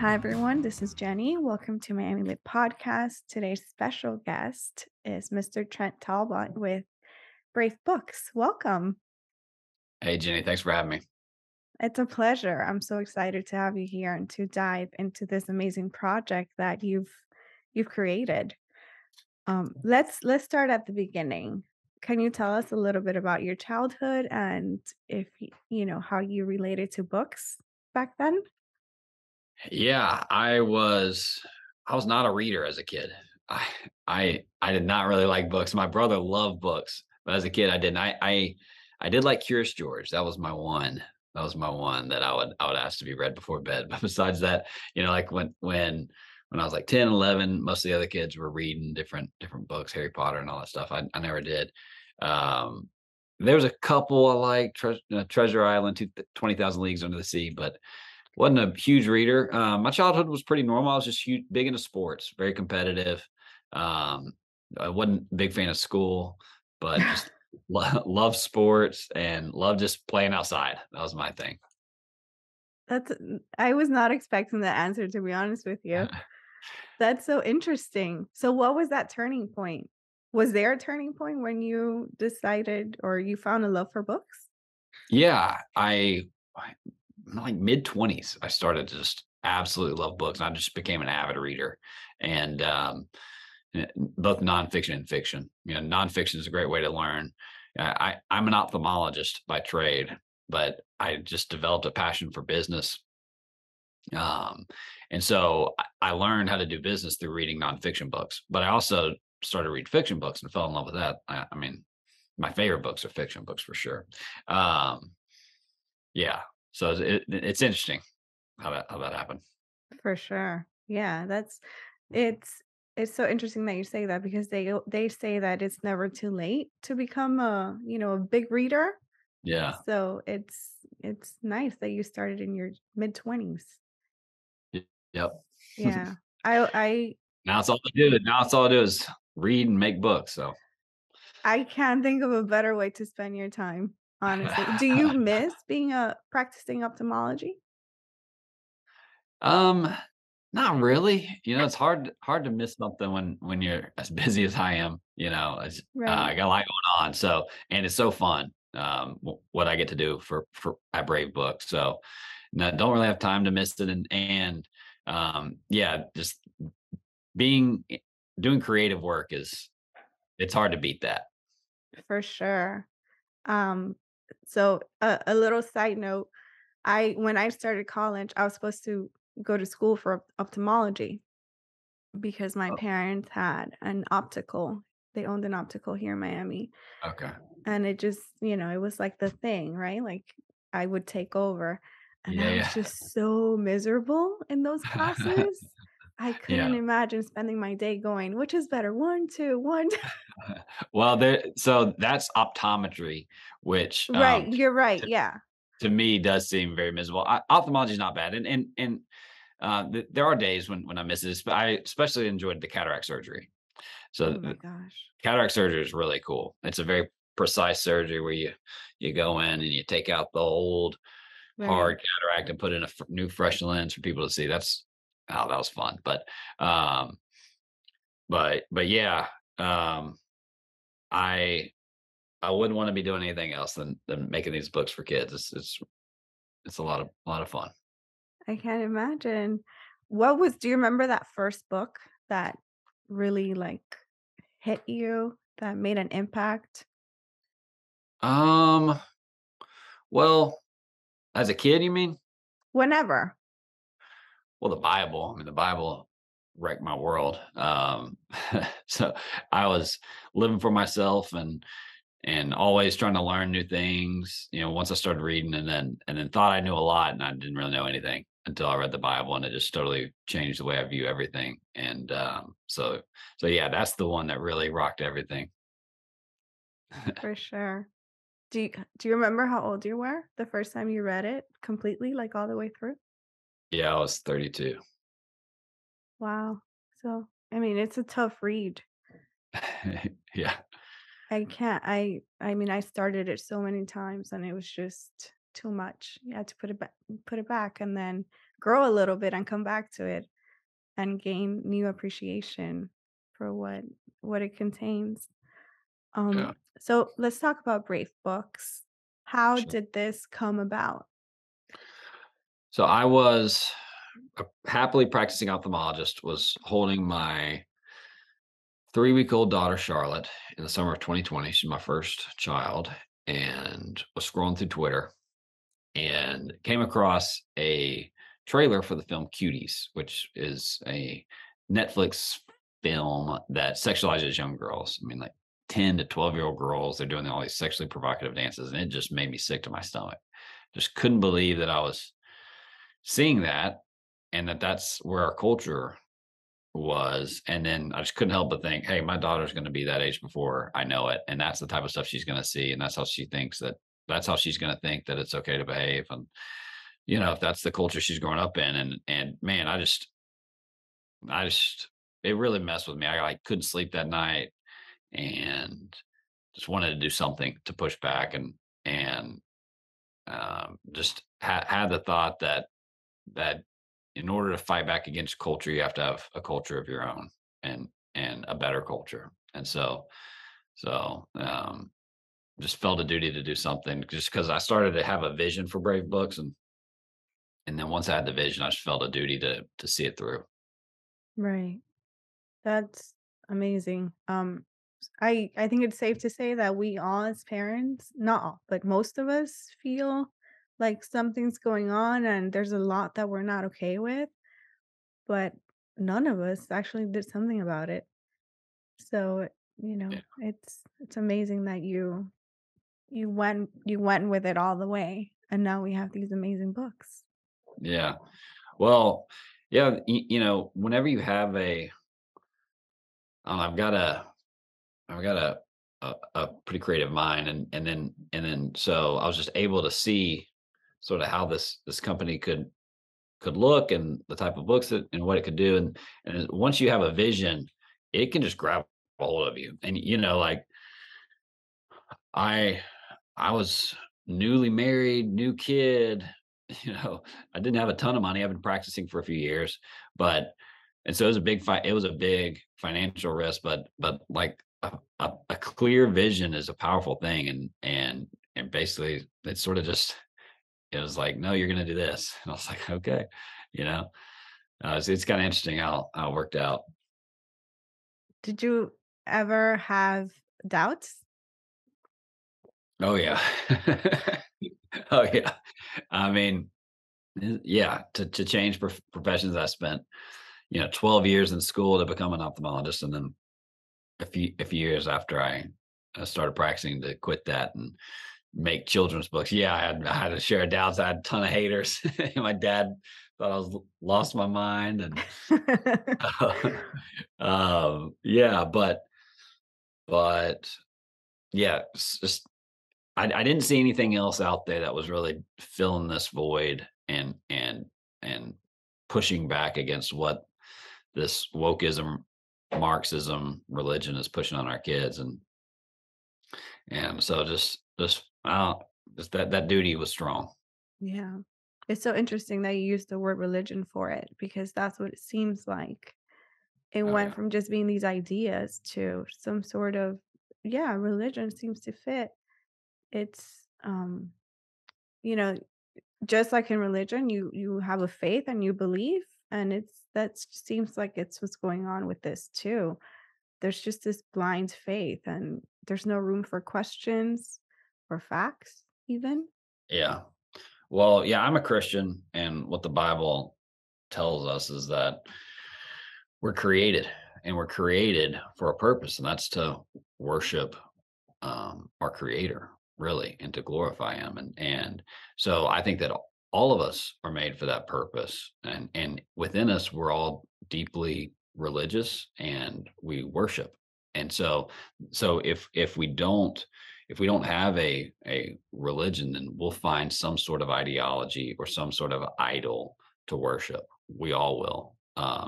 Hi, everyone. This is Jenny. Welcome to Miami Lit Podcast. Today's special guest is Mr. Trent Talbot with Brave Books. Welcome. Hey, Jenny, thanks for having me. It's a pleasure. I'm so excited to have you here and to dive into this amazing project that you've created. Let's start at the beginning. Can you tell us a little bit about your childhood and if you know how you related to books back then? Yeah, I was not a reader as a kid. I I did not really like books. My brother loved books, but as a kid I didn't. I did like Curious George. That was my one. That was my one that I would ask to be read before bed. But besides that, like when I was like 10, 11, most of the other kids were reading different books, Harry Potter and all that stuff. I never did. Um there was a couple I like Treasure Island, 20,000 Leagues Under the Sea, but wasn't a huge reader. My childhood was pretty normal. I was just big into sports, very competitive. Um, I wasn't a big fan of school, but just love sports and love just playing outside. That was my thing. I was not expecting the answer, to be honest with you. That's so interesting. So what was that turning point? Was there a turning point when you decided or you found a love for books? Yeah, like mid-20s, I started to just absolutely love books. I just became an avid reader, and both nonfiction and fiction. Nonfiction is a great way to learn. I'm an ophthalmologist by trade, but I just developed a passion for business. Um, and so I learned how to do business through reading nonfiction books, but I also started to read fiction books and fell in love with that. I mean, my favorite books are fiction books for sure. Um, yeah. So it's interesting how that happened. For sure. Yeah, it's it's so interesting that you say that because they say that it's never too late to become a big reader. Yeah. So it's nice that you started in your mid-20s. Yep. Yeah. I Now it's all I do is read and make books. So I can't think of a better way to spend your time, honestly. Do you miss being a practicing ophthalmology? um not really. It's hard to miss something when you're as busy as I am. Right. I got a lot going on. So and it's so fun. What I get to do for at Brave Books. So no, don't really have time to miss it. And yeah, just being doing creative work is it's hard to beat that. For sure. Um, so a little side note, I when I started college, I was supposed to go to school for ophthalmology because my Oh, parents had an optical. They owned an optical here in Miami. okay. And it just, it was like the thing, right? Like I would take over. And I was Yeah, just so miserable in those yeah. classes. I couldn't Yeah. imagine spending my day going, which is better? One, two, one. Well, so that's optometry, which Right. You're right. Yeah. to me does seem very miserable. Ophthalmology is not bad, and there are days when I miss this, but I especially enjoyed the cataract surgery. So Oh my gosh. cataract surgery is really cool. It's a very precise surgery where you go in and you take out the old Right. hard cataract and put in a new fresh lens for people to see. That was fun, um, but yeah, um, I I wouldn't want to be doing anything else than making these books for kids. It's a lot of fun. I can't imagine. Do you remember that first book that really like hit you, that made an impact? Um, well, as a kid, you mean? Whenever. Well, the Bible. I mean, the Bible wrecked my world. So I was living for myself and always trying to learn new things. Once I started reading and then thought I knew a lot, and I didn't really know anything until I read the Bible, and it just totally changed the way I view everything. And so yeah, that's the one that really rocked everything. For sure. Do you remember how old you were the first time you read it completely, like, all the way through? Yeah, I was 32. Wow. So, I mean, it's a tough read. Yeah. I can't I mean, I started it so many times and it was just too much. You had to put it back, and then grow a little bit and come back to it and gain new appreciation for what it contains. Yeah. So let's talk about Brave Books. How Sure. did this come about? So I was a happily practicing ophthalmologist, was holding my 3-week-old daughter, Charlotte, in the summer of 2020. She's my first child, and was scrolling through Twitter and came across a trailer for the film Cuties, which is a Netflix film that sexualizes young girls. I mean, like 10 to 12-year-old girls, they're doing all these sexually provocative dances, and it just made me sick to my stomach. Just couldn't believe that I was seeing that, and that's where our culture was. And then I just couldn't help but think, hey, my daughter's going to be that age before I know it, and that's the type of stuff she's going to see, and that's how she's going to think that it's okay to behave. And if that's the culture she's growing up in. And man, I just it really messed with me. I like couldn't sleep that night, and just wanted to do something to push back. And just had the thought that in order to fight back against culture, you have to have a culture of your own, and a better culture. And so just felt a duty to do something, just because I started to have a vision for Brave Books. And then once I had the vision, I just felt a duty to see it through. Right. That's amazing. I think it's safe to say that we all as parents, not all, but most of us feel like something's going on and there's a lot that we're not okay with, but none of us actually did something about it. So, Yeah. it's amazing that you went with it all the way and now we have these amazing books. Yeah. Well, yeah, whenever you have I've got a pretty creative mind. And then so I was just able to see sort of how this company could look, and the type of books that and what it could do. And once you have a vision, it can just grab a hold of you. And like I I was newly married, new kid, you know, I didn't have a ton of money. I've been practicing for a few years, but and so it was a big fight. It was a big financial risk, but like a clear vision is a powerful thing. And basically it sort of just it was like, no, you're gonna do this. And I was like, okay, you know. It's kind of interesting how it worked out. Did you ever have doubts? Oh yeah. Oh yeah. I mean, yeah, to change professions, I spent 12 years in school to become an ophthalmologist, and then a few years after I started practicing, to quit that and make children's books. Yeah, I had a share of doubts. I had a ton of haters. My dad thought I was lost my mind. And yeah, but yeah, it's just I didn't see anything else out there that was really filling this void, and pushing back against what this wokeism, Marxism, religion is pushing on our kids. And so just that duty was strong. Yeah. It's so interesting that you used the word religion for it because that's what it seems like. It Oh went yeah. from just being these ideas to some sort of, yeah, religion seems to fit. It's you know, just like in religion, you have a faith and you believe, and that seems like it's what's going on with this too. There's just this blind faith and there's no room for questions or facts even. Yeah. Well, yeah, I'm a Christian, and what the Bible tells us is that we're created, and we're created for a purpose, and that's to worship our creator, really, and to glorify him. And so I think that all of us are made for that purpose, and within us we're all deeply religious, and we worship. And so if we don't have a religion, then we'll find some sort of ideology or some sort of idol to worship. We all will.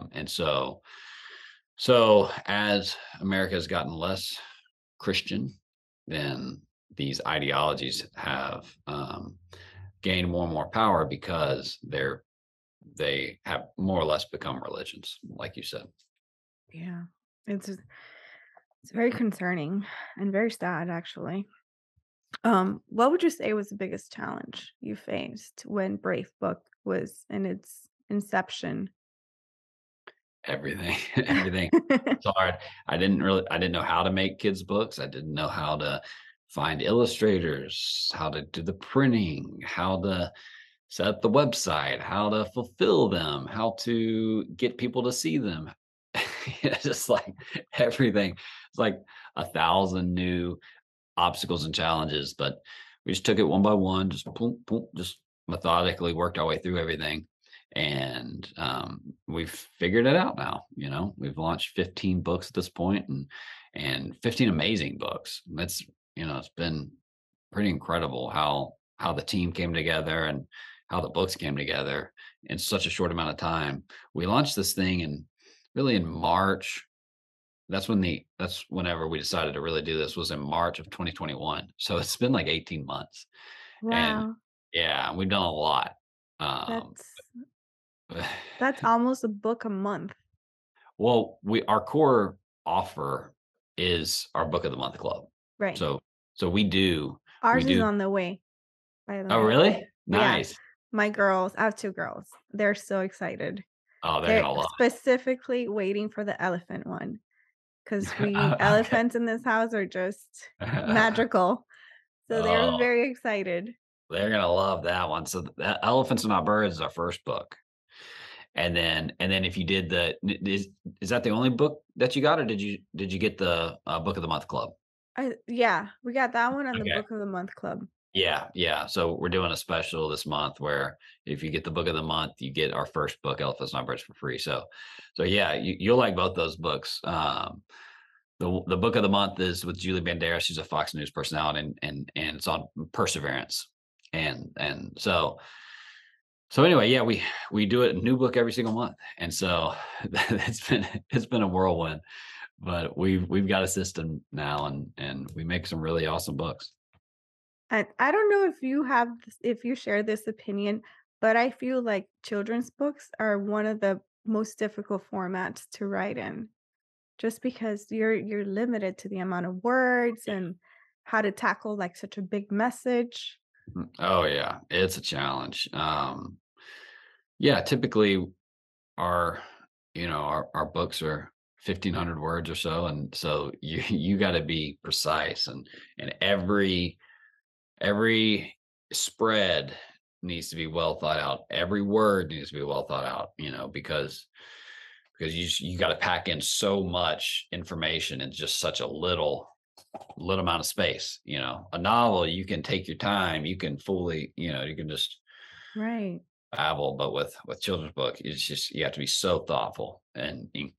And so as America has gotten less Christian, then these ideologies have gain more and more power because they have more or less become religions, like you said. Yeah. It's it's very concerning and very sad actually. What would you say was the biggest challenge you faced when Brave Book was in its inception? Everything, everything. It's hard. I didn't know how to make kids books. I didn't know how to find illustrators, how to do the printing, how to set up the website, how to fulfill them, how to get people to see them. It's just like everything. It's like 1,000 new obstacles and challenges, but we just took it one by one, just boom, boom, just methodically worked our way through everything. And we've figured it out now. We've launched 15 books at this point, and 15 amazing books. That's it's been pretty incredible how the team came together and how the books came together in such a short amount of time. We launched this thing in really in March. That's whenever we decided to really do this, was in March of 2021. So it's been like 18 months. And Wow. yeah, we've done a lot. Um That's that's almost a book a month. well, we our core offer is our book of the month club. Right. So so we Ours is do on the way, by the Oh, way. really? Yeah. Nice. My girls, I have 2 girls. They're so excited. Oh, they're They're gonna love specifically waiting for the elephant one because we it. Okay. elephants in this house are just magical. So they're Oh, very excited. they're gonna love that one. So that Elephants Are Not Birds is our first book. And then if you did is that the only book that you got, or did you get the book of the month club? Yeah, we got that one on the Okay. book of the month club. Yeah, yeah. So we're doing a special this month where if you get the book of the month, you get our first book, Elephants Not Birds, for free. So yeah, you'll like both those books. The book of the month is with Julie Banderas. She's a Fox News personality, and it's on perseverance. And so anyway, yeah, we do it a new book every single month, and so it's been a whirlwind, but we've got a system now, and we make some really awesome books. And I don't know if you have if you share this opinion, but I feel like children's books are one of the most difficult formats to write in, just because you're limited to the amount of words and how to tackle like such a big message. Oh yeah, it's a challenge. Yeah, typically our our books are 1,500 words or so, and so you got to be precise, and every spread needs to be well thought out. Every word needs to be well thought out, because you got to pack in so much information in just such a little amount of space. A novel, you can take your time, you can fully, you can just Right. babble, but with children's book, it's just you have to be so thoughtful and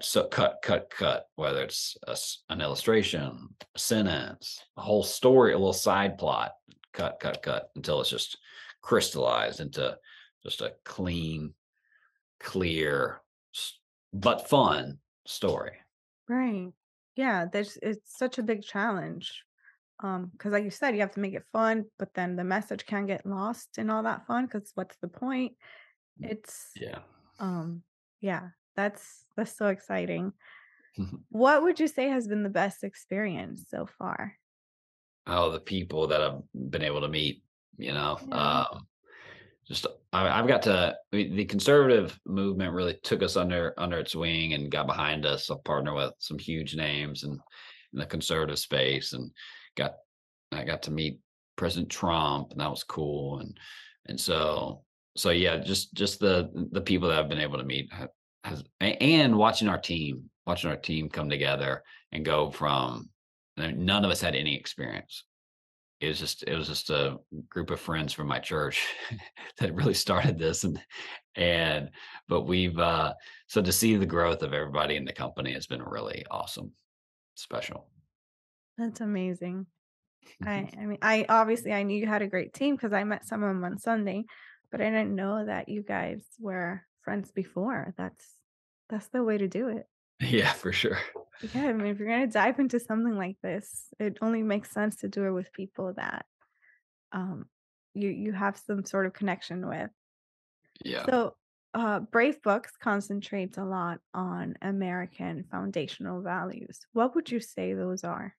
cut, whether it's an illustration, a sentence, a whole story, a little side plot, cut until it's just crystallized into just a clean, clear, but fun story. Right. Yeah, there's it's such a big challenge. Because like you said, you have to make it fun, but then the message can get lost in all that fun. Because what's the point? It's Yeah. um yeah, that's so exciting. What would you say has been the best experience so far? Oh, the people that I've been able to meet, you know, Yeah. um, just I've got to the conservative movement really took us under its wing and got behind us. I partner with some huge names in the conservative space, and got I got to meet President Trump, and that was cool. And so yeah, just the people that I've been able to meet and watching our team come together and go from none of us had any experience. It was just a group of friends from my church that really started this, and but we've so to see the growth of everybody in the company has been really awesome, special. That's amazing. I mean, I obviously I knew you had a great team because I met some of them on Sunday, but I didn't know that you guys were friends before. That's the way to do it. Yeah, for sure. Yeah, I mean, if you're gonna dive into something like this, it only makes sense to do it with people that um you have some sort of connection with. Yeah. So, Brave Books concentrates a lot on American foundational values. What would you say those are?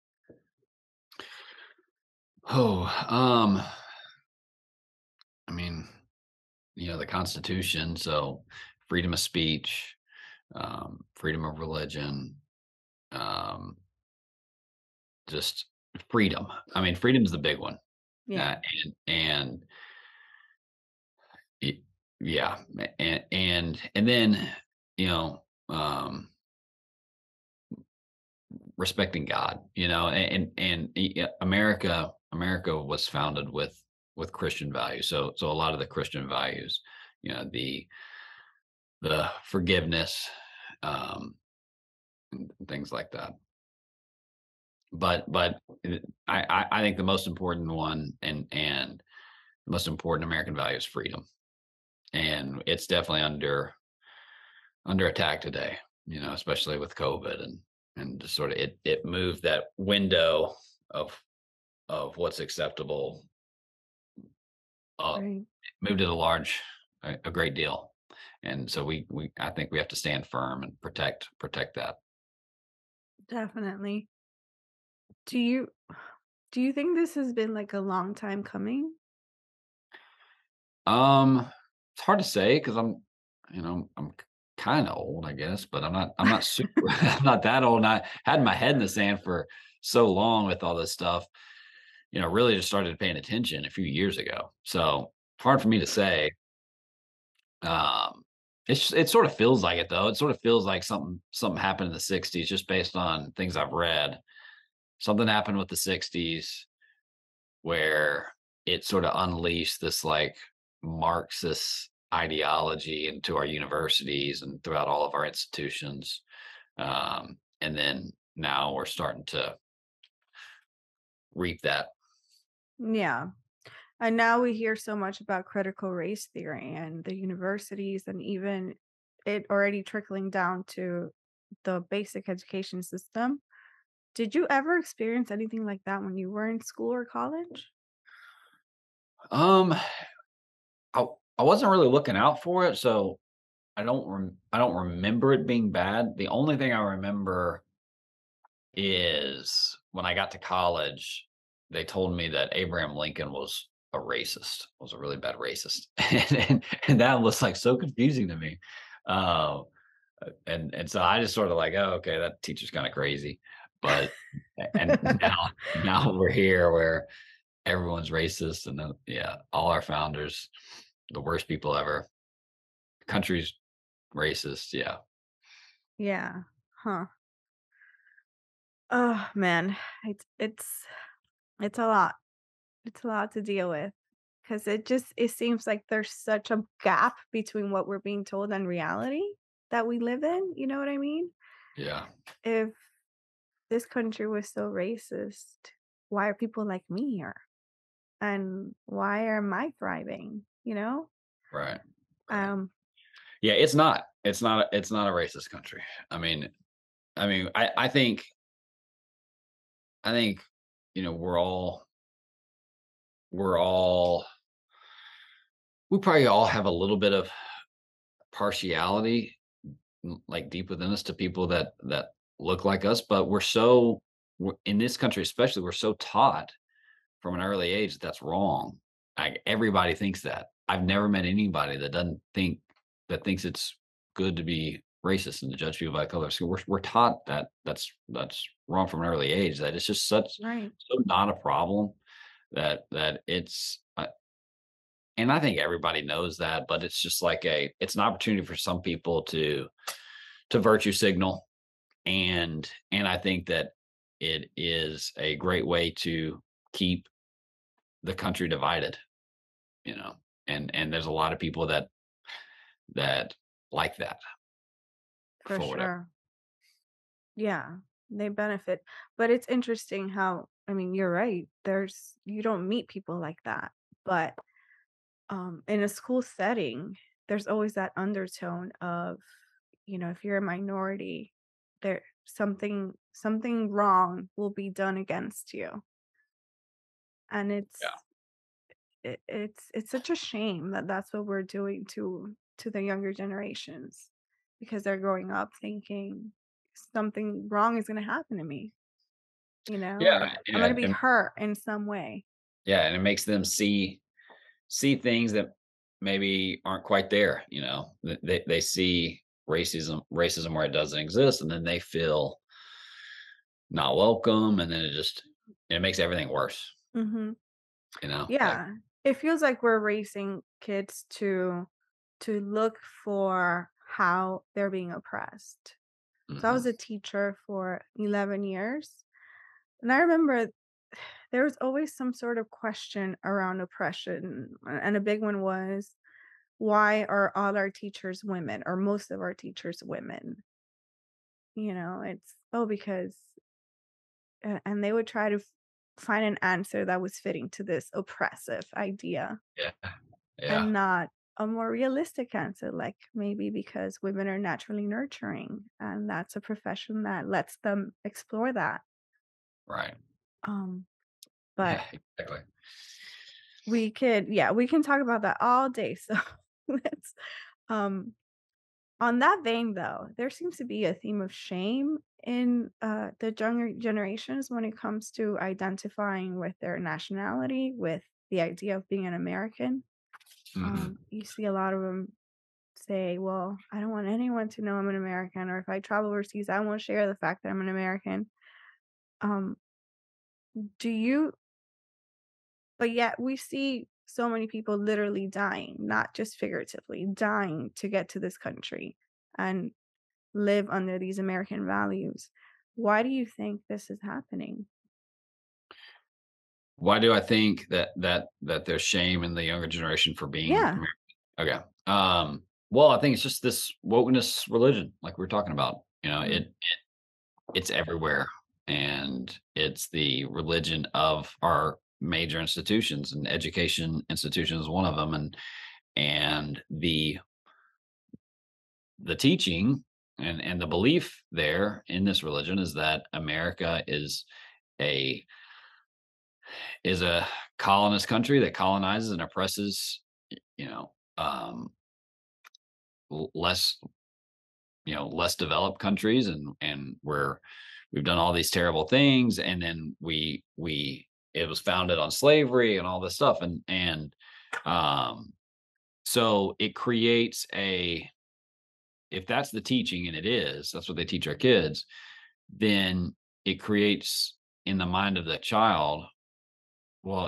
Oh, I mean, the Constitution, so freedom of speech, freedom of religion, um, just freedom. I mean, freedom's the big one. Yeah, Uh, and y- yeah, and then, you know, respecting God, America was founded with Christian values. So a lot of the Christian values, the forgiveness, um, and things like that. But I think the most important one and the most important American value is freedom, and it's definitely under attack today. Especially with COVID and just sort of it moved that window of what's acceptable, uh, right. moved it a great deal, and so we I think we have to stand firm and protect that. Definitely. Do you do you think this has been like a long time coming? It's hard to say because I'm kind of old, I guess, but I'm not super. I'm not that old. And I had my head in the sand for so long with all this stuff. Really just started paying attention a few years ago. So hard for me to say. Um, it sort of feels like it though. It sort of feels like something happened in the '60s, just based on things I've read. Something happened with the '60s where it sort of unleashed this like Marxist ideology into our universities and throughout all of our institutions. And then now we're starting to reap that. Yeah. And now we hear so much about critical race theory and the universities and even it already trickling down to the basic education system. Did you ever experience anything like that when you were in school or college? Um, I I wasn't really looking out for it, so I don't remember it being bad. The only thing I remember is when I got to college, they told me that Abraham Lincoln was a racist, was a really bad racist, and that was like so confusing to me. Uh, and so I just sort of like, oh, okay, that teacher's kind of crazy. But and now we're here where everyone's racist, and yeah, all our founders, the worst people ever. Country's racist, yeah. Yeah. Huh. Oh man, it's a lot. It's a lot to deal with because it seems like there's such a gap between what we're being told and reality that we live in. You know what I mean? Yeah, If this country was so racist, why are people like me here? And why am I thriving? You know? right, right. Um, Yeah, it's not a racist country. I mean I think, we're all we probably all have a little bit of partiality, like deep within us, to people that look like us, but in this country especially, we're so taught from an early age that that's wrong. Like everybody thinks that. I've never met anybody that thinks it's good to be racist and to judge people by color. So we're taught that that's wrong from an early age. That it's just right. so not a problem that it's. And I think everybody knows that, but it's just like it's an opportunity for some people to virtue signal, and I think that it is a great way to keep the country divided, you know. And there's a lot of people that like that For for whatever. sure. Yeah, they benefit. But it's interesting how, I mean, you're right. You don't meet people like that. But in a school setting, there's always that undertone of, if you're a minority, there something wrong will be done against you. And Yeah. it's such a shame that that's what we're doing to the younger generations because they're growing up thinking something wrong is going to happen to me, Yeah, or I'm going to yeah, be hurt in some way. yeah, and it makes them see things that maybe aren't quite there, you know. They see racism where it doesn't exist, and then they feel not welcome, and then it makes everything worse, Hmm. you know? Like, Yeah, it feels like we're raising kids to look for how they're being oppressed. So I mhm, was a teacher for 11 years, and I remember there was always some sort of question around oppression, and a big one was, why are all our teachers women or most of our teachers women? It's, oh, because, and they would try to find an answer that was fitting to this oppressive idea yeah, yeah, and not a more realistic answer, like maybe because women are naturally nurturing and that's a profession that lets them explore that. right. Um, but Yeah, exactly. we can talk about that all day. So let's um on that vein though, there seems to be a theme of shame in the younger generations when it comes to identifying with their nationality, with the idea of being an American. Mhm. You see a lot of them say, well, I don't want anyone to know I'm an American, or if I travel overseas, I won't share the fact that I'm an American. Um, do you But yet we see so many people literally dying, not just figuratively, dying to get to this country and live under these American values. Why do you think this is happening? Why do I think that there's shame in the younger generation for being Yeah. American? Okay. Well, I think it's just this wokeness religion, like we are talking about. You know, Mm, it's everywhere, and it's the religion of our major institutions, and education institution is one of them. And the teaching and the belief there in this religion is that America a is a colonist country that colonizes and oppresses, you know, less, less developed countries, and where we've done all these terrible things, and then we it was founded on slavery and all this stuff, and um so it creates a if that's the teaching, and that's what they teach our kids, then it creates in the mind of the child, well,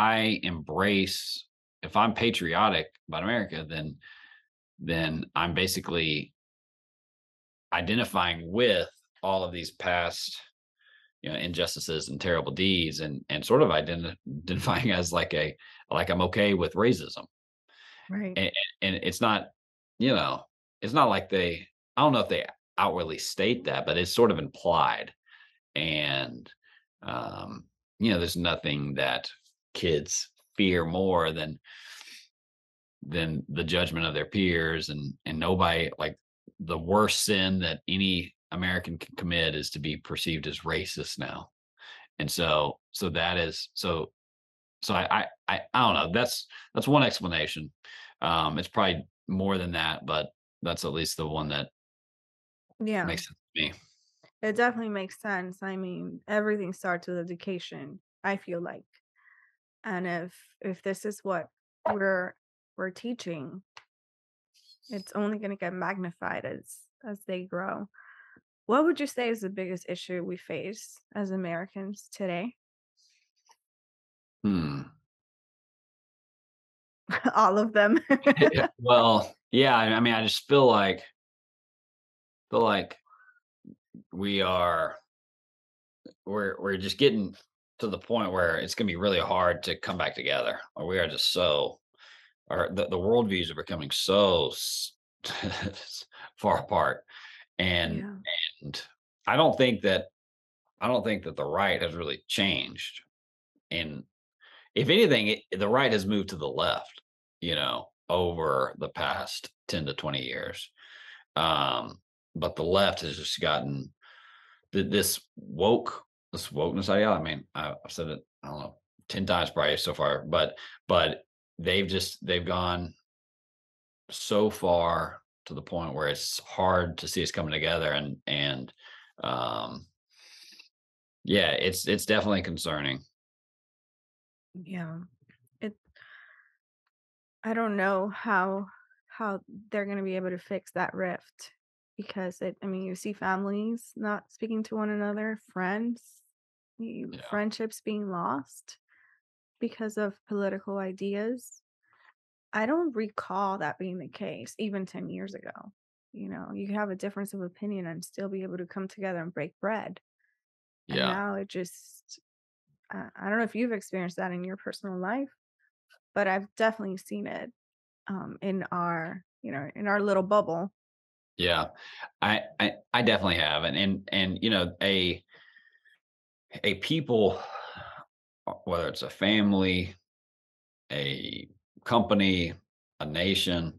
if I'm patriotic about America, then I'm basically identifying with all of these past, injustices and terrible deeds, and sort of identifying as like I'm okay with racism. right. And it's not, you know, it's not like I don't know if they outwardly state that, but it's sort of implied. And um, there's nothing that kids fear more than the judgment of their peers, and nobody, like, the worst sin that any American can commit is to be perceived as racist now. And so that is so I don't know. That's one explanation. It's probably more than that, but that's at least the one that Yeah, makes sense to me. it definitely makes sense. I mean, everything starts with education, I feel like. And if this is what we're we're teaching, it's only going to get magnified as they grow. What would you say is the biggest issue we face as Americans today? Hmm. All of them. Well, yeah. I mean, I just feel like we are we're just getting to the point where it's going to be really hard to come back together, or we are just so or the worldviews are becoming so far apart. and Yeah. and I don't think that the right has really changed. And if anything, the right has moved to the left, over the past 10 to 20 years. But the left has just gotten this wokeness idea. I mean, I've said it, I don't know, 10 times probably so far, but they've gone so far to the point where it's hard to see us coming together, and um yeah, it's definitely concerning. Yeah. It I don't know how they're gonna be able to fix that rift because I mean, you see families not speaking to one another, Yeah. friendships being lost because of political ideas. I don't recall that being the case even 10 years ago. You could have a difference of opinion and still be able to come together and break bread. And Yeah. now it just, I don't know if you've experienced that in your personal life, but I've definitely seen it in in our little bubble. Yeah. I definitely have. And a people, whether it's a family, a company, a nation,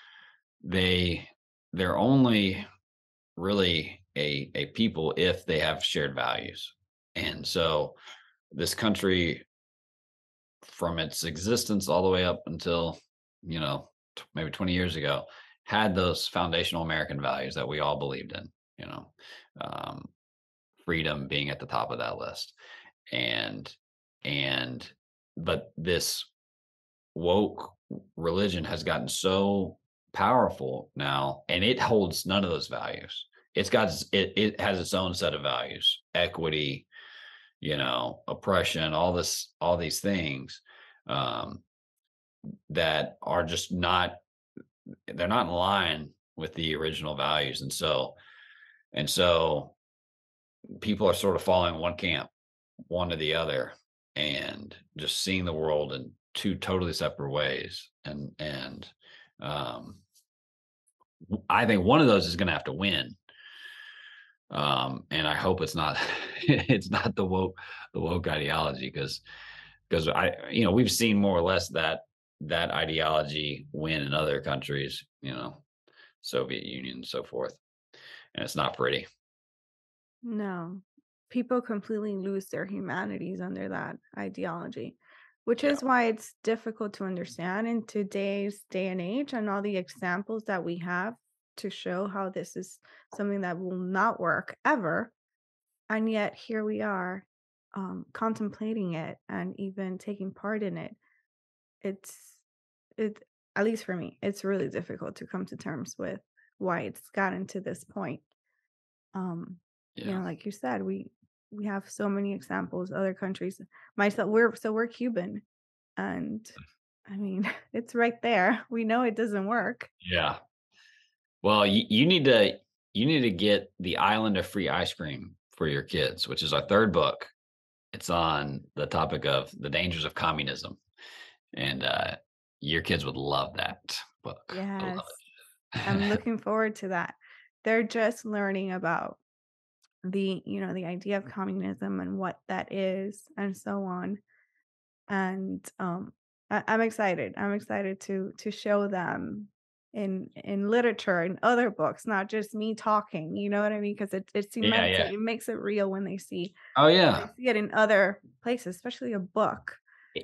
they they're only really a people if they have shared values. And so this country, from its existence all the way up until, maybe 20 years ago, had those foundational American values that we all believed in, you know, um, freedom being at the top of that list. And, and, but this woke religion has gotten so powerful now, and it holds none of those values. It has its own set of values: equity, oppression, all these things, um, that are just not, they're not in line with the original values. And so people are sort of following one camp, one to the other, and just seeing the world in two totally separate ways. And um, I think one of those is going to have to win. And I hope it's not it's not the woke ideology, because we've seen more or less that ideology win in other countries, Soviet Union and so forth, and it's not pretty. No. People completely lose their humanities under that ideology, which Yeah, is why it's difficult to understand in today's day and age and all the examples that we have to show how this is something that will not work ever. And yet here we are contemplating it and even taking part in it. It's it At least for me, it's really difficult to come to terms with why it's gotten to this point. Um, yeah, like you said, we have so many examples, other countries. We're Cuban, and I mean, it's right there. We know it doesn't work. yeah. Well, you need to get The Island of Free Ice Cream for your kids, which is our third book. It's on the topic of the dangers of communism, and your kids would love that book. Would love Yes, I'm it. looking forward to that. They're just learning about the idea of communism and what that is and so on. And I'm excited. I'm excited to show them in literature and other books, not just me talking. You know what I mean? Because it Yeah, cements yeah. it. It makes it real when Oh they yeah. see it in other places, especially a book.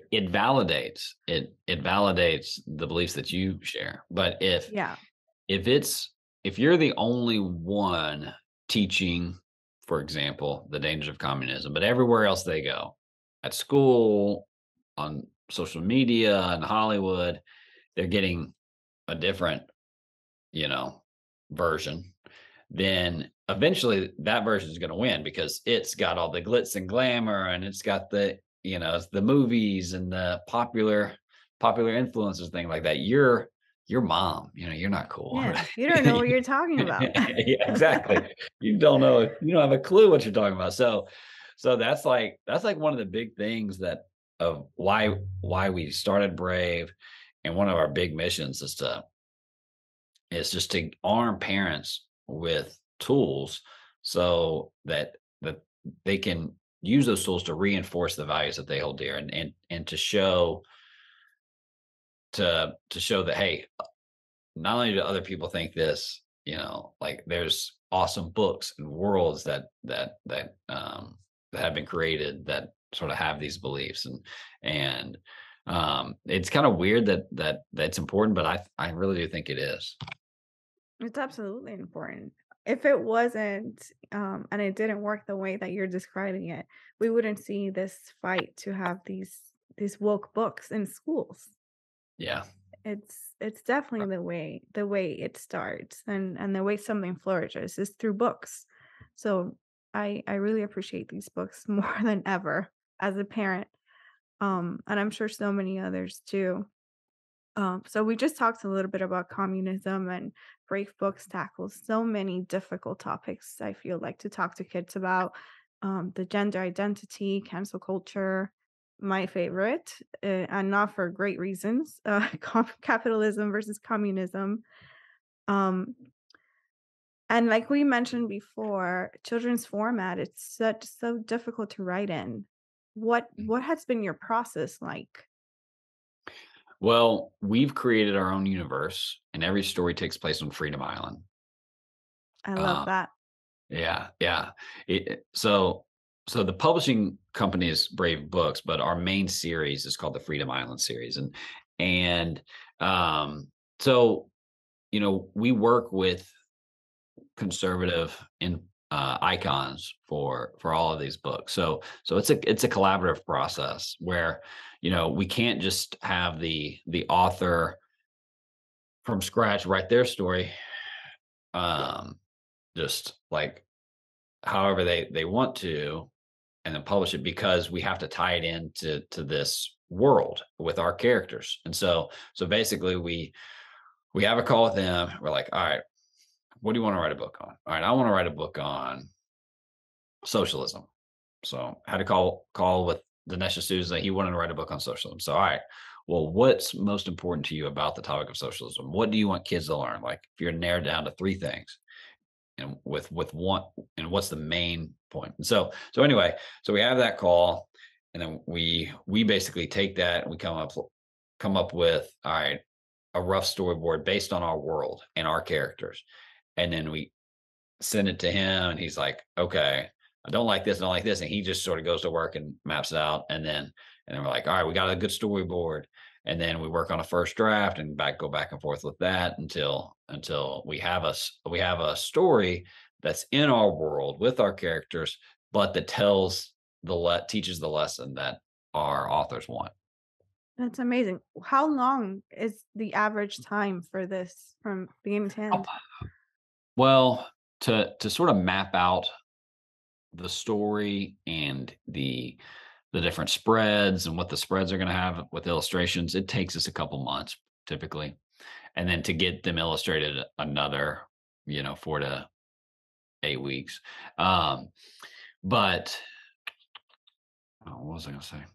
It validates the beliefs that you share. But Yeah. if you're the only one teaching, for example, the dangers of communism, but everywhere else they go, at school, on social media, in Hollywood, they're getting a different, you know, version, then eventually that version is going to win because it's got all the glitz and glamour, and it's got the movies and the popular influencers, thing like that. Your mom, you're not cool. Yeah. You don't know what Yeah, you're talking about. exactly. You don't know, you don't have a clue what you're talking about. So that's like one of the big things that of why we started Brave, and one of our big missions is just to arm parents with tools so that they can use those tools to reinforce the values that they hold dear, and to show that, hey, not only do other people think this, like there's awesome books and worlds that have been created that sort of have these beliefs, and it's kind of weird that's important, but I really do think it is. It's absolutely important. If it wasn't, and it didn't work the way that you're describing it, we wouldn't see this fight to have these woke books in schools. Yeah. It's definitely the way it starts, and the way something flourishes is through books. So I really appreciate these books more than ever as a parent, and I'm sure so many others too. So we just talked a little bit about communism, and Brave Books tackles so many difficult topics. I feel like to talk to kids about the gender identity, cancel culture, my favorite, and not for great reasons. Capitalism versus communism, um, and like we mentioned before, children's format. It's such so difficult to write in. What has been your process like? Well, we've created our own universe, and every story takes place on Freedom Island. I love Uh, that. yeah, yeah. So the publishing company is Brave Books, but our main series is called the Freedom Island series, and um, so we work with conservative icons for all of these books. So it's a collaborative process where we can't just have the author from scratch write their story, um, just like however they want to, and then publish it, because we have to tie it into this world with our characters. And so basically we have a call with them. We're like, all right, what do you want to write a book on? All right, I want to write a book on socialism. So I had a call with Dinesh D'Souza. He wanted to write a book on socialism. So all right, well, what's most important to you about the topic of socialism? What do you want kids to learn? Like, if you're narrowed down to three things, and with one, and what's the main point? And so anyway, so we have that call, and then we basically take that and we come up with, all right, a rough storyboard based on our world and our characters, and then we send it to him, and he's like, okay, I don't like this, I don't like this. And he just sort of goes to work and maps it out. And then we're like, all right, we got a good storyboard. And then we work on a first draft and go back and forth with that until we have a story that's in our world with our characters, but that teaches the lesson that our authors want. That's amazing. How long is the average time for this from beginning to end? Well, to sort of map out the story and the different spreads and what the spreads are going to have with illustrations, it takes us a couple months typically. And then to get them illustrated, another 4 to 8 weeks. um but what was I going to say?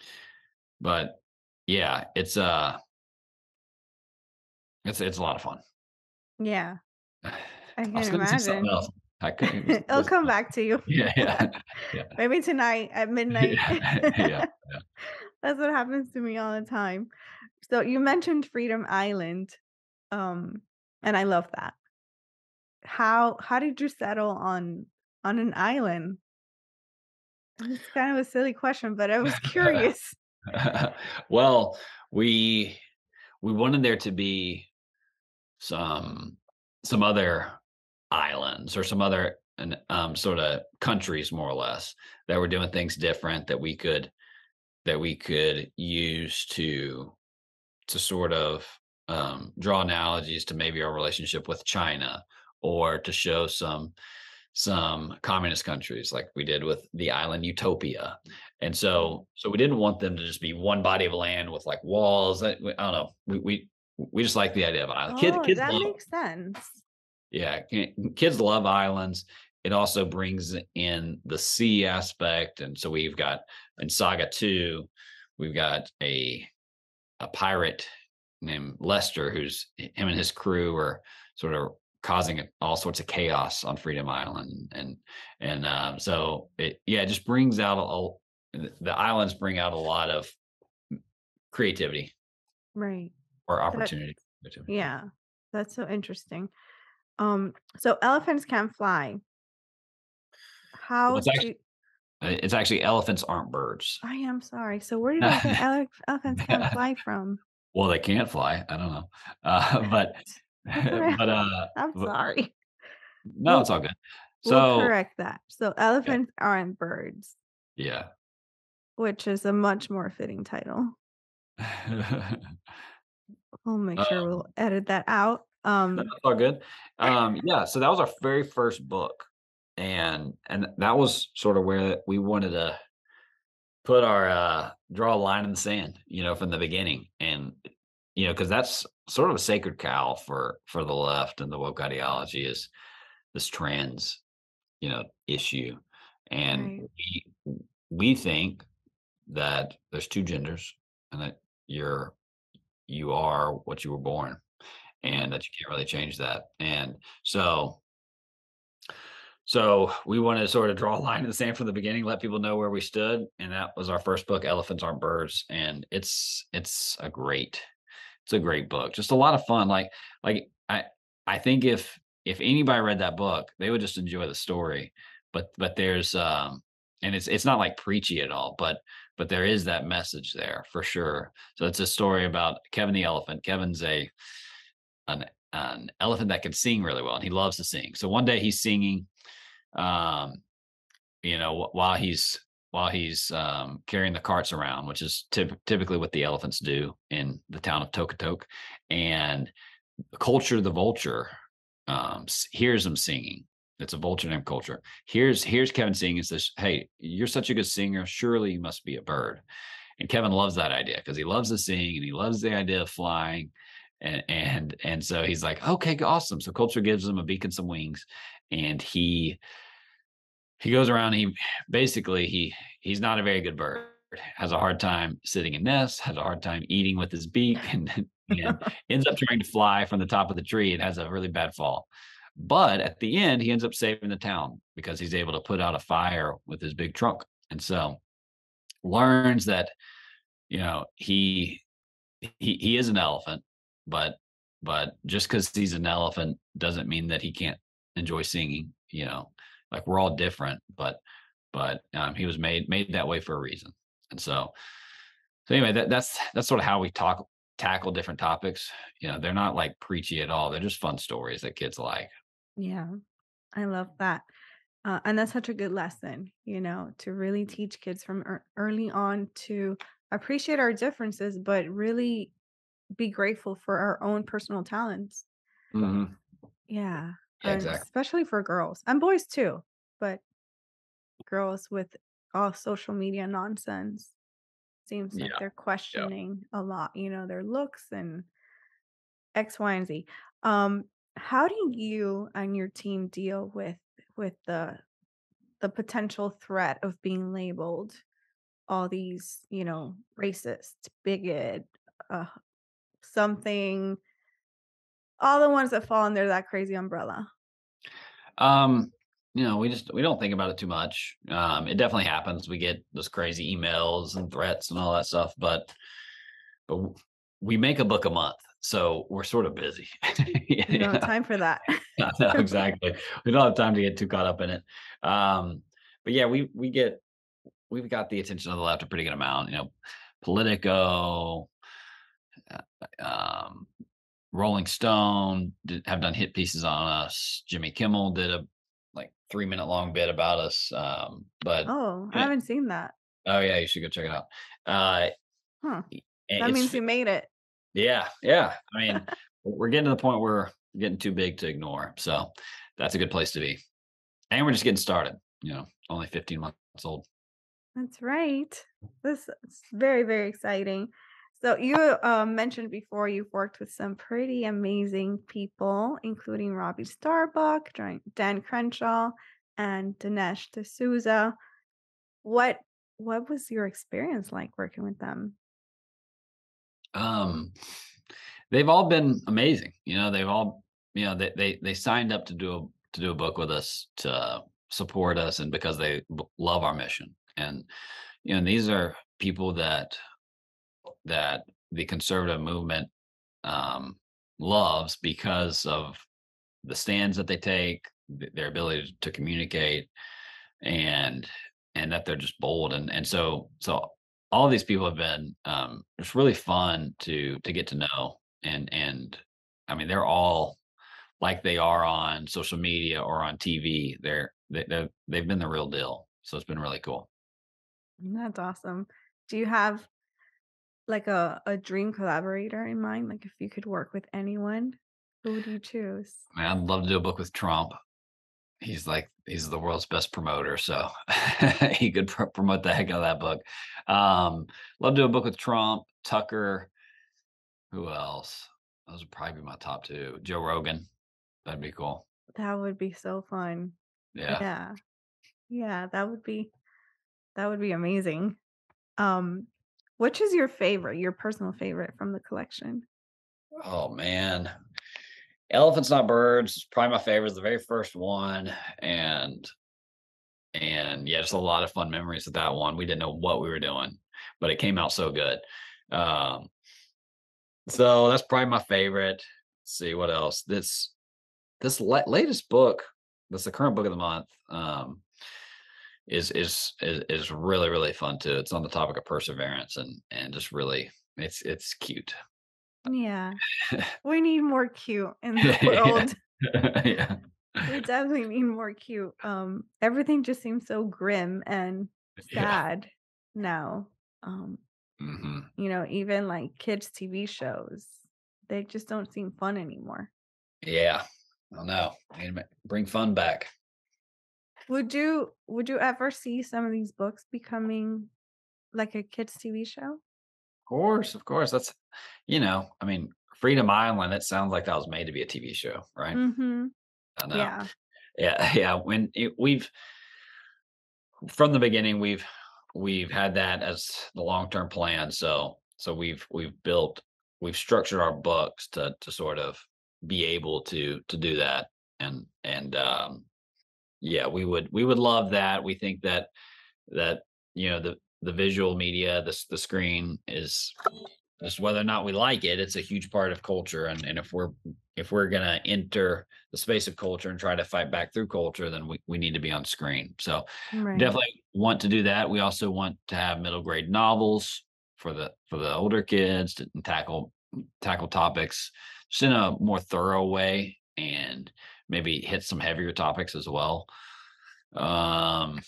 But yeah, it's a lot of fun. Yeah, I I can was going to say something imagine. else. I couldn't. It was, It'll come back to you. yeah, yeah. Yeah. Maybe tonight at midnight. Yeah. Yeah. That's what happens to me all the time. So you mentioned Freedom Island, um, and I love that. How did you settle on an island? It's kind of a silly question, but I was curious. Well, we we wanted there to be some some other islands or some other sort of countries, more or less, that were doing things different, that we could use to sort of draw analogies to maybe our relationship with China, or to show some communist countries like we did with the island Utopia. And so we didn't want them to just be one body of land with like walls. I don't know. We just like the idea of an island. Oh, Kids that love, makes sense. yeah, kids love islands. It also brings in the sea aspect, and so we've got in Saga 2, we've got a pirate named Lester, who's him and his crew are sort of causing all sorts of chaos on Freedom Island, so it just brings out the islands bring out a lot of creativity Right. or That opportunity. Creativity. yeah. That's so interesting. So elephants can fly. How Well, do It's actually Elephants Aren't Birds. I am sorry. So where did I get elephants can't fly from? Well, they can't fly. I don't know. But That's what I but, I'm but sorry. no, it's We'll all good. we'll So correct that. So yeah, elephants aren't birds, yeah. which is a much more fitting title. We'll make sure we'll edit that out. No, it's all good. Yeah, so that was our very first book, and that was sort of where we wanted to put our draw a line in the sand, from the beginning, and because that's sort of a sacred cow for the left and the woke ideology is this trans, issue, and Right. we think that there's two genders and that you are what you were born and that you can't really change that. And so we wanted to sort of draw a line in the sand from the beginning, let people know where we stood, and that was our first book, Elephants Aren't Birds, and it's a great book, just a lot of fun. Like I think if anybody read that book, they would just enjoy the story. But there's and it's not like preachy at all, but there is that message there for sure. So it's a story about Kevin the elephant. Kevin's a an elephant that can sing really well, and he loves to sing. So one day he's singing, um, while he's carrying the carts around, which is typically what the elephants do in the town of Tokotok, and Culture the vulture hears him singing. It's a vulture named Culture. Here's Kevin singing and says, "Hey, you're such a good singer. Surely you must be a bird." And Kevin loves that idea because he loves to sing and he loves the idea of flying. And so he's like, okay, awesome. So Culture gives him a beak and some wings, and he goes around. He's not a very good bird. Has a hard time sitting in nests. Has a hard time eating with his beak, and ends up trying to fly from the top of the tree and has a really bad fall. But at the end, he ends up saving the town because he's able to put out a fire with his big trunk, and so learns that he is an elephant, but just because he's an elephant doesn't mean that he can't enjoy singing. Like we're all different, but he was made that way for a reason. And so anyway, that's sort of how we tackle different topics. They're not like preachy at all. They're just fun stories that kids like. Yeah, I love that. And that's such a good lesson, to really teach kids from early on to appreciate our differences, but really be grateful for our own personal talents. Hmm. Yeah. Yeah, And exactly. especially for girls and boys too, but girls with all social media nonsense seems like Yeah, they're yeah. questioning a lot, their looks and X, Y, and Z. Um, how do you and your team deal with the potential threat of being labeled all these, racist, bigot, uh, something, all the ones that fall under that crazy umbrella? Um, we don't think about it too much. It definitely happens. We get those crazy emails and threats and all that stuff, but we make a book a month, so we're sort of busy. We don't have Yeah, time for that. no, exactly. We don't have time to get too caught up in it. Um, but yeah, we've got the attention of the left a pretty good amount. Politico, uh, um, Rolling Stone have done hit pieces on us. Jimmy Kimmel did a like 3-minute long bit about us. But Oh, I eh, haven't seen that. oh yeah, you should go check it out. Uh, Huh. That it's means you made it. yeah, yeah. I mean, we're getting to the point where we're getting too big to ignore. So that's a good place to be. And we're just getting started. Only 15 months old. That's right. This is very, very exciting. So you mentioned before you've worked with some pretty amazing people, including Robbie Starbuck, Dan Crenshaw, and Dinesh D'Souza. What what was your experience like working with them? Um, they've all been amazing. They've all, they signed up to do a book with us to support us and because they love our mission. And these are people that the conservative movement um loves because of the stands that they take, their ability to communicate, and and that they're just bold. And so all these people have been, it's really fun to get to know. And I mean, they're all like they are on social media or on TV. They've been the real deal. So it's been really cool. That's awesome. Do you have like a dream collaborator in mind? Like if you could work with anyone, who would you choose? Man, I'd love to do a book with Trump. He's the world's best promoter, so he could promote the heck out of that book. Love to do a book with Trump, Tucker. Who else? Those would probably be my top two. Joe Rogan, that'd be cool. That would be so fun. Yeah. Yeah. Yeah, that would be amazing. Um, which is your favorite, your personal favorite from the collection? Oh man, Elephants Not Birds is probably my favorite. It's the very first one, and yeah, just a lot of fun memories with that one. We didn't know what we were doing, but it came out so good. Um, so that's probably my favorite. Let's see what else. This latest book, that's the current book of the month, is really really fun too. It's on the topic of perseverance and just really it's cute. Yeah. We need more cute in the Yeah. world. Yeah. We definitely need more cute. Everything just seems so grim and Yeah. sad now. Um, Mhm. even like kids' TV shows, they just don't seem fun anymore. Yeah. I know. Need to bring fun back. Would you ever see some of these books becoming like a kids' TV show? Of course. I mean, Freedom Island, it sounds like that was made to be a TV show, right? Mhm. I know. Yeah. Yeah, yeah. We've from the beginning, we've had that as the long-term plan. So we've structured our books to sort of be able to do that. And yeah, we would love that. We think that the visual media, the screen is just whether or not we like it, it's a huge part of culture. And if we're gonna enter the space of culture and try to fight back through culture, then we need to be on screen. So Right. definitely want to do that. We also want to have middle grade novels for the older kids to tackle topics just in a more thorough way and maybe hit some heavier topics as well. Um,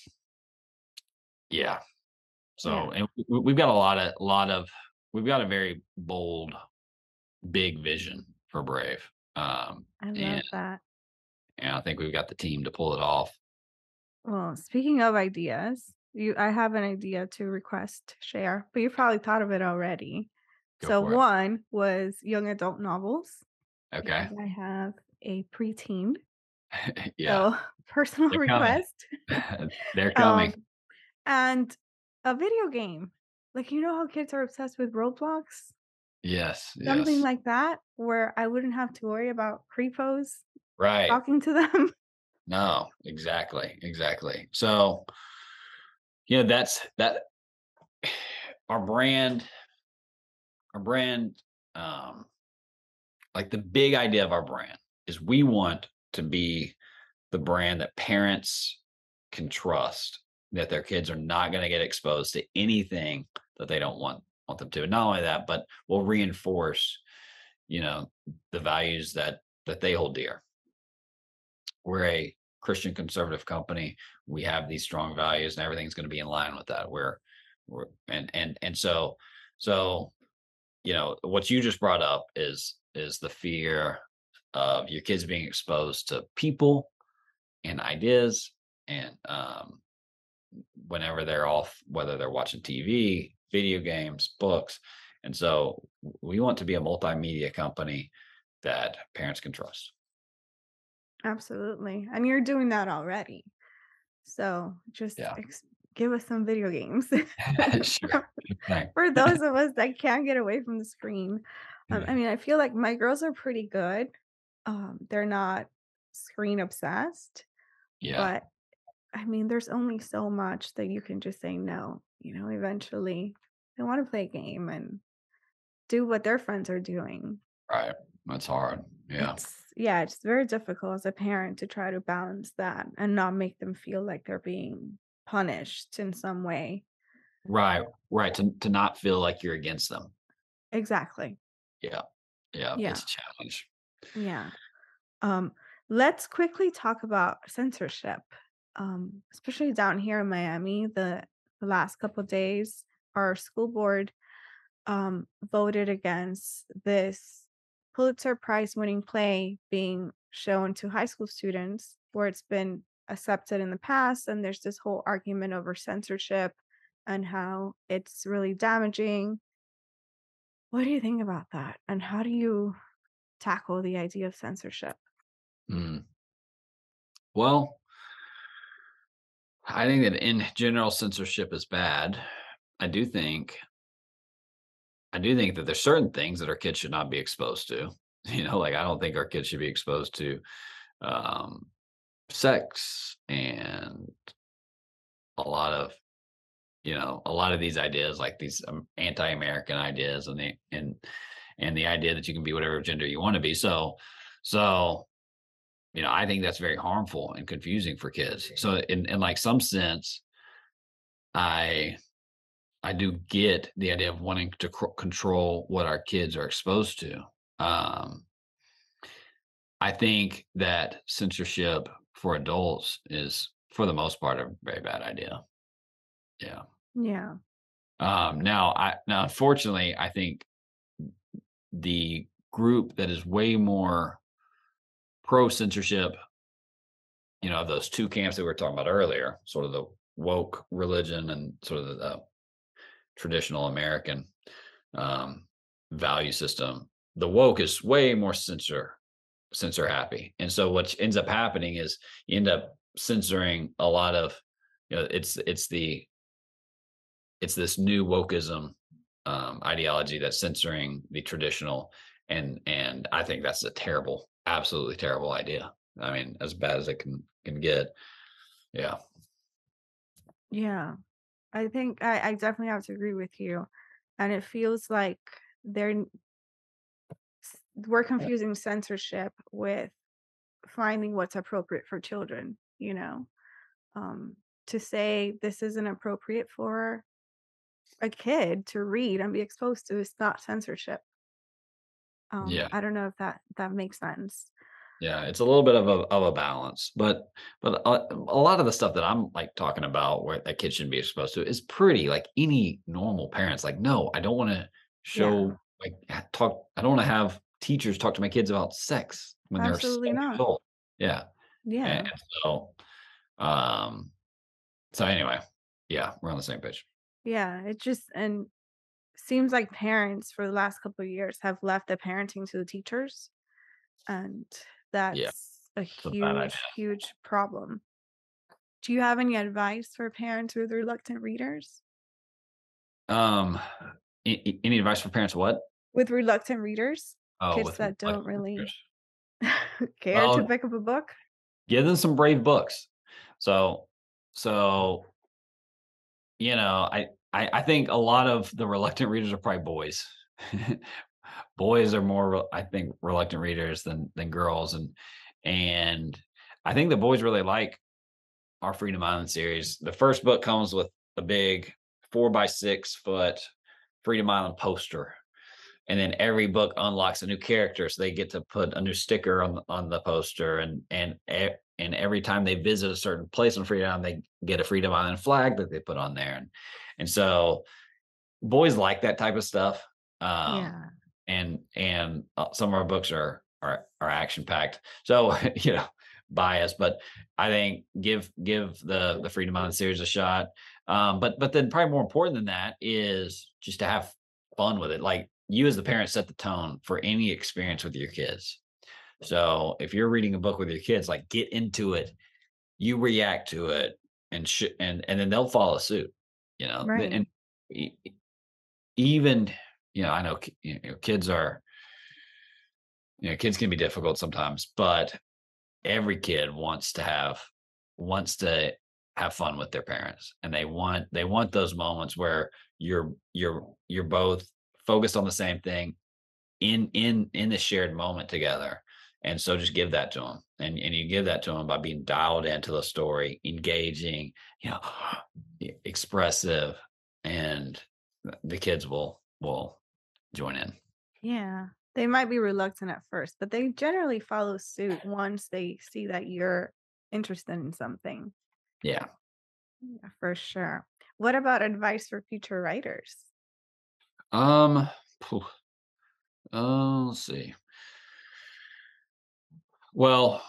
yeah. Yeah. So and we've got a lot of we've got a very bold, big vision for Brave. I And love that. and I think we've got the team to pull it off. Well, speaking of ideas, I have an idea to request to share, but you probably thought of it already. Go So for it. one was young adult novels, Okay. and I have a preteen. Yeah. So personal They're coming. request. They're coming. Um, and a video game. Like how kids are obsessed with Roblox? Yes, Something yes. like that where I wouldn't have to worry about creepos Right. talking to them. No, exactly, exactly. So, that's that our brand our brand, um, like the big idea of our brand is we want to be the brand that parents can trust that their kids are not going to get exposed to anything that they don't want them to. And not only that, but we'll reinforce, you know, the values that they hold dear. We're a Christian conservative company. We have these strong values, and everything's going to be in line with that. We're and so what you just brought up is the fear of your kids being exposed to people and ideas and whenever they're off, whether they're watching TV, video games, books. And so we want to be a multimedia company that parents can trust. Absolutely. And you're doing that already. So just Yeah. give us some video games Sure. for, Right. for those of us that can't get away from the screen. I Yeah. mean, I feel like my girls are pretty good. They're not screen obsessed, Yeah. but I mean, there's only so much that you can just say no. Eventually they want to play a game and do what their friends are doing. Right. That's hard. Yeah. It's very difficult as a parent to try to balance that and not make them feel like they're being punished in some way. Right, right, to not feel like you're against them. Exactly. Yeah, yeah, Yeah. it's a challenge. Yeah. Um, let's quickly talk about censorship. Especially down here in Miami, the last couple days, our school board voted against this Pulitzer Prize winning play being shown to high school students, where it's been accepted in the past. And there's this whole argument over censorship and how it's really damaging. What do you think about that? And how do you tackle the idea of censorship? Mm. Well, I think that in general censorship is bad. I do think I do think that there's certain things that our kids should not be exposed to. Like I don't think our kids should be exposed to um, sex and a lot of a lot of these ideas, like these anti-American ideas, and the idea that you can be whatever gender you want to be. So I think that's very harmful and confusing for kids. So in like some sense, I I do get the idea of wanting to control what our kids are exposed to. Um, I think that censorship for adults is, for the most part, a very bad idea. Yeah. Yeah. Now, unfortunately, I think the group that is way more pro censorship, of those two camps that we were talking about earlier, sort of the woke religion and sort of the traditional American um, value system. The woke is way more censor happy, and so what ends up happening is you end up censoring a lot of, it's this new wokeism ideology that's censoring the traditional, and I think that's a terrible, absolutely terrible idea. I mean, as bad as it can get. Yeah, Yeah. I think I definitely have to agree with you. And it feels like they're we're confusing censorship with finding what's appropriate for children, you know? Um, to say this isn't appropriate for a kid to read and be exposed to is not censorship. yeah, I don't know if that makes sense. yeah. It's a little bit of a balance, but a lot of the stuff that I'm like talking about where that kid shouldn't be exposed to is pretty like any normal parents like, no, I don't want to Yeah, show like talk. I don't want to have teachers talk to my kids about sex when they're absolutely 7 years not. old. Yeah, and Yeah. so um, so anyway, yeah, we're on the same page. Yeah, it just and seems like parents for the last couple of years have left the parenting to the teachers, and Yeah, that's a it's a bad idea. huge, huge problem. Do you have any advice for parents with reluctant readers? Um, any advice for parents? What? With reluctant readers? Oh, Kids with that like don't really years. care to Well, pick up a book? give them some brave books. So, so I think a lot of the reluctant readers are probably boys. Boys are more, I think, reluctant readers than girls, and I think the boys really like our Freedom Island series. The first book comes with a big 4 by 6 foot Freedom Island poster, and then every book unlocks a new character, so they get to put a new sticker on the poster, and every time they visit a certain place on Freedom Island, they get a Freedom Island flag that they put on there, and so boys like that type of stuff. Um, Yeah. and some of our books are action packed, so biased, but I think give the Freedom Island series a shot. But then probably more important than that is just to have fun with it. Like you as the parent set the tone for any experience with your kids. So if you're reading a book with your kids, like get into it, you react to it, and then they'll follow suit. Right. And e- even I know kids are kids can be difficult sometimes, but every kid wants to have fun with their parents, and they want those moments where you're both focused on the same thing in the shared moment together, And so just give that to them. And you give that to them by being dialed into the story, engaging, you know, expressive, and the kids will join in. Yeah. They might be reluctant at first, but they generally follow suit once they see that you're interested in something. Yeah. Yeah, for sure. What about advice for future writers? Um, phew, let's see. Well,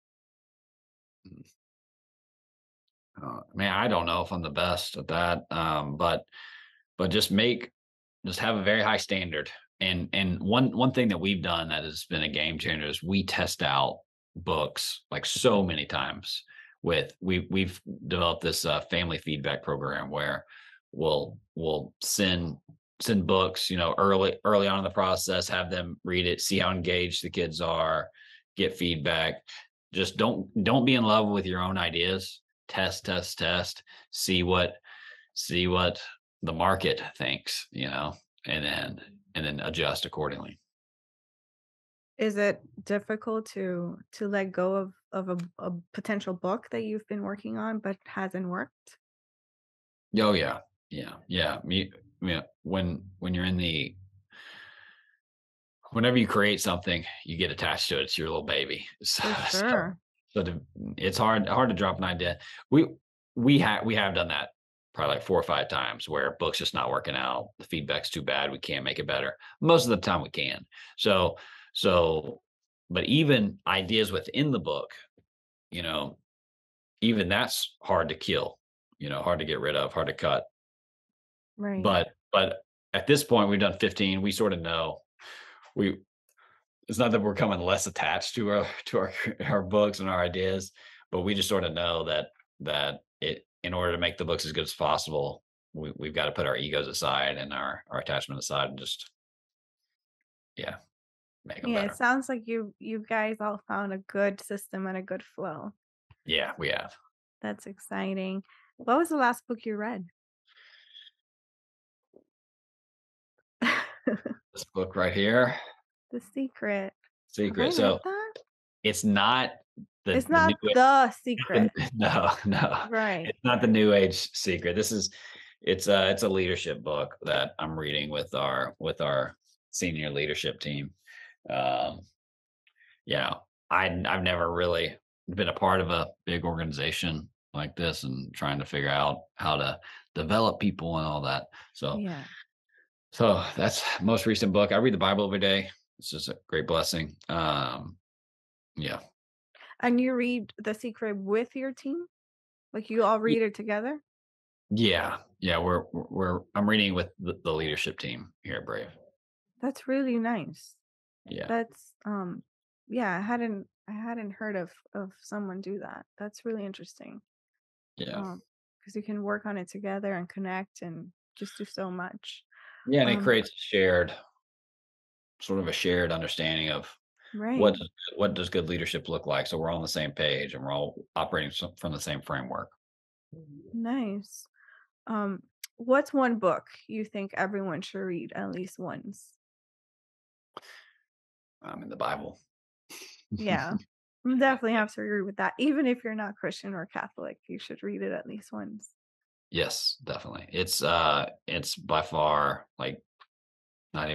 man, I don't know if I'm the best at that. But just have a very high standard. And one thing that we've done that has been a game changer is we test out books like so many times. We've developed this family feedback program where we'll send books, early on in the process, have them read it, see how engaged the kids are, get feedback. Just don't be in love with your own ideas. Test, see what the market thinks, and then adjust accordingly. Is it difficult to let go of a potential book that you've been working on but hasn't worked? Oh yeah, yeah, yeah. Yeah. When you're in the whenever you create something, you get attached to it. It's your little baby. So For so, sure. it's hard to drop an idea. We we have done that probably like 4 or 5 times where a book's just not working out. The feedback's too bad. We can't make it better. Most of the time we can. So so, but even ideas within the book, you know, even that's hard to kill, hard to get rid of, hard to cut. Right. But at this point, we've done 15. We sort of know we it's not that we're becoming less attached to our our books and our ideas, but we just sort of know that it in order to make the books as good as possible, we've got to put our egos aside and our attachment aside and just, yeah, make them Yeah, it better. sounds like you guys all found a good system and a good flow. Yeah, we have That's exciting. What was the last book you read? this book right here, The Secret. Have I Secret. read So that? it's not It's the new not The Secret. no, no, Right. it's not the new age secret. It's a leadership book that I'm reading with our senior leadership team. Um, I've never really been a part of a big organization like this and trying to figure out how to develop people and all that. Yeah. So that's most recent book. I read the Bible every day. It's just a great blessing. Yeah. And you read The Secret with your team? Like, you all Y- read it together? Yeah. Yeah. I'm reading with the leadership team here at Brave. That's really nice. Yeah. That's, yeah, I hadn't heard of someone do that. That's really interesting. Yeah. Because you can work on it together and connect and just do so much. Yeah. And it Um, creates sort of a shared understanding of what right. does, what does good leadership look like. So we're all on the same page and we're all operating from the same framework. Nice. Um, what's one book you think everyone should read at least once? In the Bible. Yeah. Definitely have to agree with that. Even if you're not Christian or Catholic, you should read it at least once. Yes, definitely. It's by far like not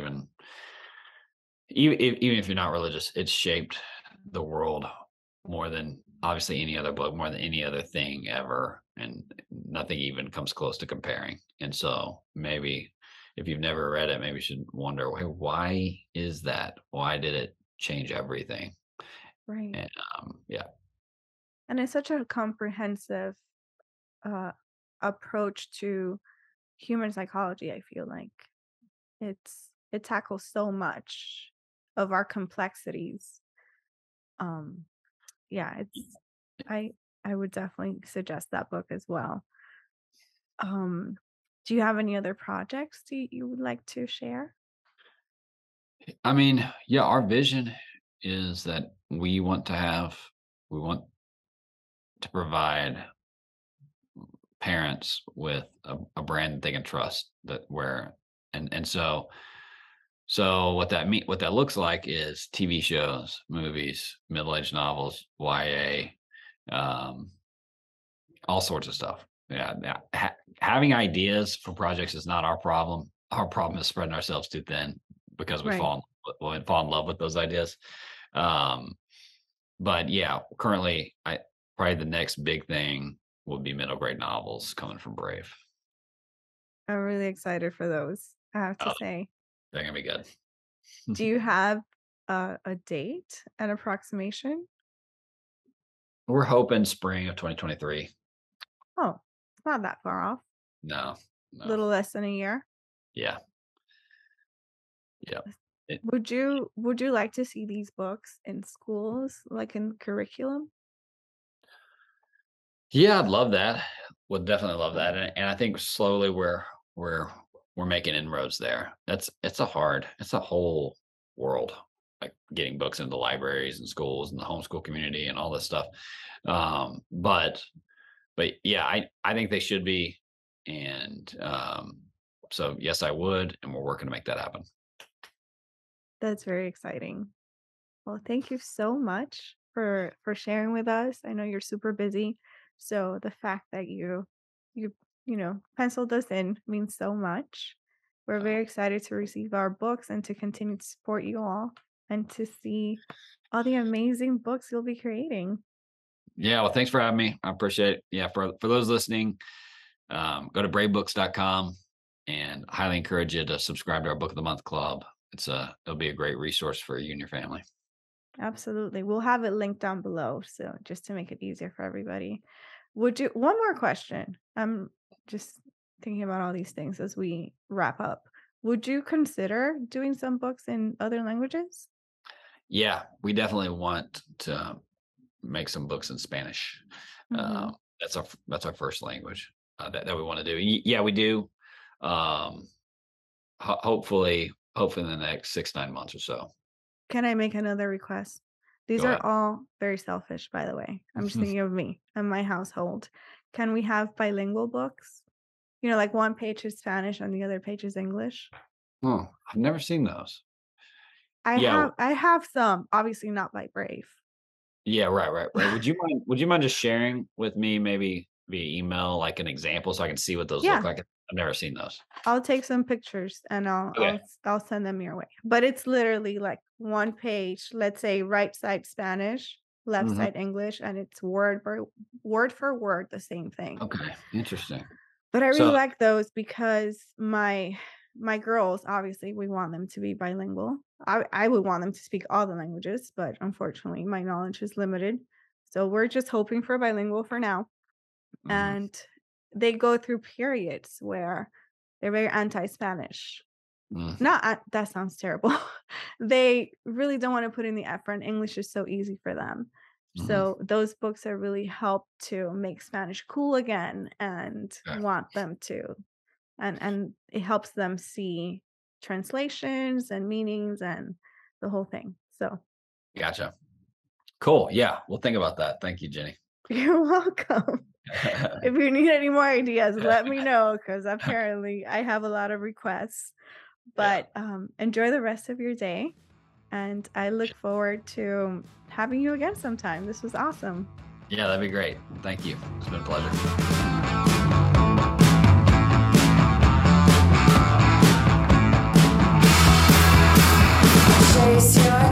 even if you're not religious, it's shaped the world more than obviously any other book, more than any other thing ever, and nothing even comes close to comparing. And so maybe if you've never read it, maybe you should wonder, "Hey, why is that? Why did it change everything?" Right. And yeah, And it's such a comprehensive uh approach to human psychology, I feel like. It tackles so much of our complexities. Um yeah, I I would definitely suggest that book as well. Um do you have any other projects you would like to share? I mean, yeah, our vision is that we want to provide parents with a brand that they can trust, that where and so So what that looks like is TV shows, movies, middle-aged novels, YA, um, all sorts of stuff. Yeah, having ideas for projects is not our problem. Our problem is spreading ourselves too thin because Right. we fall in love with those ideas. Um, but yeah, currently, I probably the next big thing will be middle grade novels coming from Brave. I'm really excited for those, I have to Oh, say. they're gonna be good. Do you have a date, an approximation? We're hoping spring of 2023. Oh, it's not that far off. No, no, Little less than a year. yeah, yeah. It, Would you like to see these books in schools, like in curriculum? yeah, I'd love that. Would definitely love that, and I think slowly we're we're making inroads there. It's a whole world, like getting books into libraries and schools and the homeschool community and all this stuff. Um, but but yeah, I think they should be, and so yes, I would, and we're working to make that happen. That's very exciting. Well, thank you so much for sharing with us. I know you're super busy, so the fact that you penciled us in means so much. We're Uh, very excited to receive our books and to continue to support you all and to see all the amazing books you'll be creating. yeah, well, thanks for having me. I appreciate it. Yeah, for those listening, go to bravebooks.com and highly encourage you to subscribe to our Book of the Month Club. It'll be a great resource for you and your family. Absolutely. We'll have it linked down below, so just to make it easier for everybody. Would you one more question? I'm just thinking about all these things as we wrap up. Would you consider doing some books in other languages? Yeah, we definitely want to make some books in Spanish. Hmm. That's our first language that we want to do. Yeah, we do. Um, hopefully in the next 6 9 months or so. Can I make another request? These Go are ahead. all very selfish, by the way. I'm just thinking of me and my household. Can we have bilingual books? Like one page is Spanish and the other page is English. Oh, I've never seen those. I Yeah, have I have some, obviously not by Brave. yeah, right. Would you mind just sharing with me maybe via email like an example so I can see what those look Yeah, like? I've never seen those. I'll take some pictures and Okay. I'll send them your way. But it's literally like one page, let's say right side Spanish, left Mhm. side English, and it's for word the same thing. Okay, interesting. But I really So like those because my girls, obviously, we want them to be bilingual. I would want them to speak all the languages, but unfortunately, my knowledge is limited. So we're just hoping for bilingual for now. mhm, And they go through periods where they're very anti-Spanish. mm, Not that sounds terrible. They really don't wanna put in the effort, and English is so easy for them. mhm, So those books are really help to make Spanish cool again and okay, want them to and it helps them see translations and meanings and the whole thing. So gotcha. Cool, yeah, we'll think about that. Thank you, Jenny. you're welcome. If you need any more ideas, let me know because apparently I have a lot of requests. Yeah, But enjoy the rest of your day. And I look forward to having you again sometime. This was awesome. yeah, that'd be great. Thank you. It's been a pleasure. Chase your